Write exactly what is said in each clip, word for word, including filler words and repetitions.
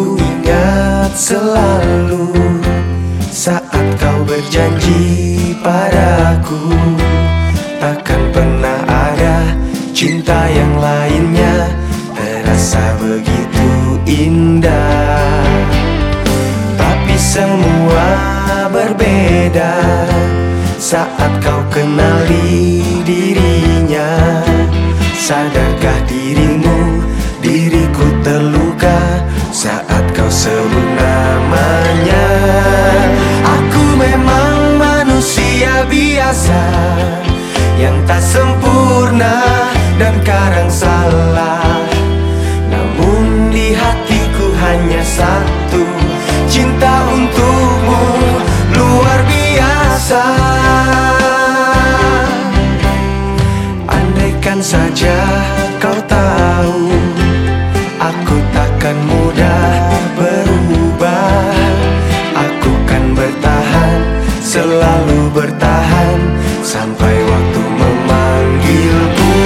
Ku ingat selalu saat kau berjanji padaku, takkan pernah ada cinta yang lainnya terasa begitu indah. Tapi semua berbeda saat kau kenali dirinya. Sadarkah dirimu, diriku terluka saat kau sebut namanya. Aku memang manusia biasa yang tak sempurna dan kadang salah, namun di hatiku hanya satu cinta untukmu luar biasa. Andaikan saja kau tahu, aku takkan mudah berubah. Aku kan bertahan, selalu bertahan sampai waktu memanggilku.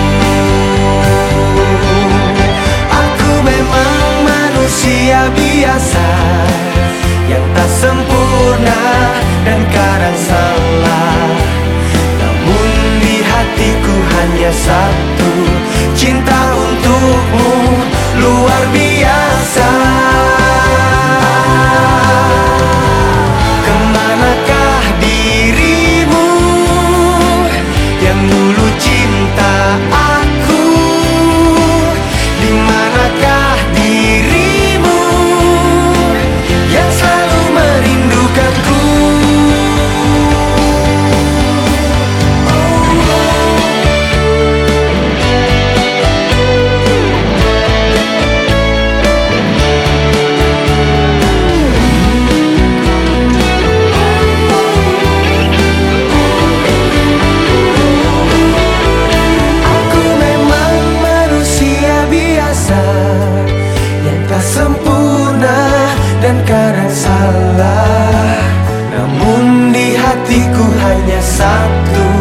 Aku memang manusia biasa yang tak sempurna dan kadang salah, namun di hatiku hanya satu cinta untukmu luar biasa. Kemanakah dirimu yang dulu cinta aku? Dimanakah dirimu yang selalu merindukanku? Sempurna dan kadang salah, namun di hatiku hanya satu